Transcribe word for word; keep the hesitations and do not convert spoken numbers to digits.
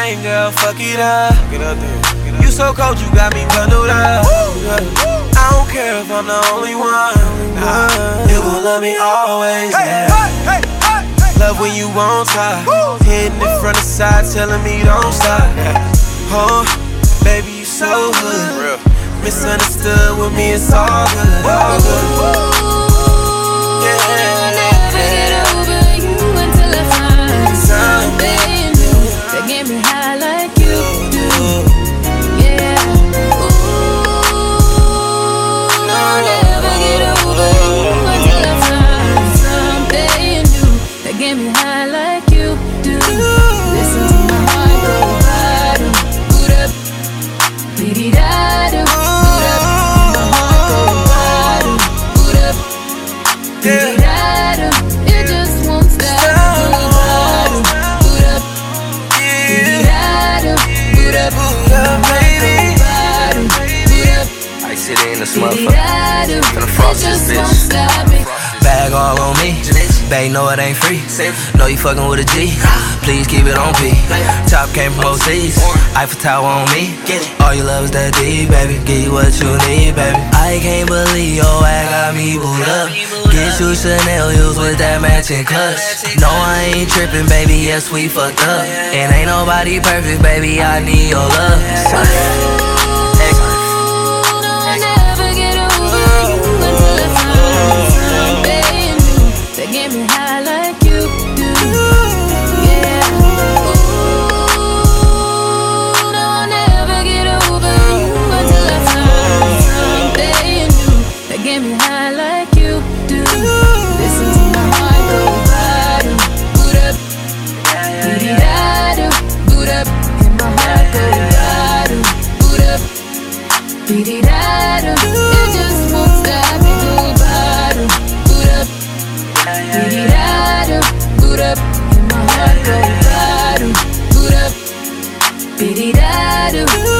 game, girl, fuck it up. Get up there. Get up. You so cold, you got me bundled up. I don't care if I'm the only one. Nah, you gon' love me always. Hey, yeah. hey, hey, hey, love when you won't stop. Hitting it from the side, telling me don't stop. Oh, baby, you so good. Misunderstood with me, it's all good, all good. Yeah. Something new that get me high like you do. Yeah. Ooh, I'll never get over you until I find something new that get me high like you do. Listen to my heart go bottom, boot up, beat it out, boot up. My heart go bottom, boot up, beat it out. It just won't stop. Ice it in this motherfucker. Finna frost this bitch. Bag all on me. Babe, know it ain't free. Know you fucking with a G. Please keep it on P. Top came from overseas. Eiffel Tower on me. All you love is that D, baby. Give you what you need, baby. I can't believe your ass got me booed up. Get you Chanel heels with that matching clutch. No, I ain't tripping, baby. Yes, we fucked up. And ain't nobody perfect, baby. I need your love. Get me high like you do. Yeah. Ooh, no, I'll never get over you until I find something new that get me high like you do. Listen to my heart go bottom, boot up, beat it out, boot up. And my heart go bottom, boot up, beat it out. It just won't stop me go bottom, boot up. Beat it out, boot up, and my heart go bottom, boot up, beat it out.